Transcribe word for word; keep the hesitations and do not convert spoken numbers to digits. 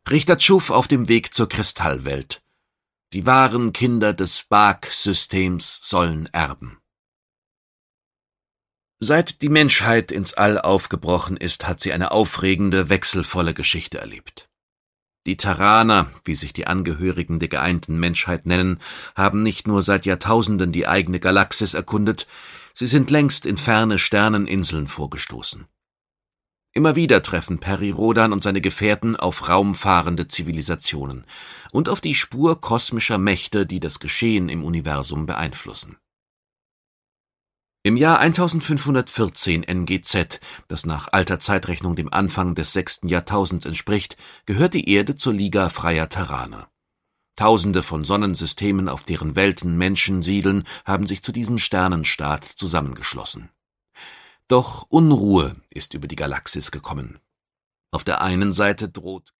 Richter Tschuf auf dem Weg zur Kristallwelt. Die wahren Kinder des Baak-Systems sollen erben. Seit die Menschheit ins All aufgebrochen ist, hat sie eine aufregende, wechselvolle Geschichte erlebt. Die Terraner, wie sich die Angehörigen der geeinten Menschheit nennen, haben nicht nur seit Jahrtausenden die eigene Galaxis erkundet, sie sind längst in ferne Sterneninseln vorgestoßen. Immer wieder treffen Peri Rodan und seine Gefährten auf raumfahrende Zivilisationen und auf die Spur kosmischer Mächte, die das Geschehen im Universum beeinflussen. Im Jahr eintausendfünfhundertvierzehn N G Z, das nach alter Zeitrechnung dem Anfang des sechsten Jahrtausends entspricht, gehört die Erde zur Liga freier Terraner. Tausende von Sonnensystemen, auf deren Welten Menschen siedeln, haben sich zu diesem Sternenstaat zusammengeschlossen. Doch Unruhe ist über die Galaxis gekommen. Auf der einen Seite droht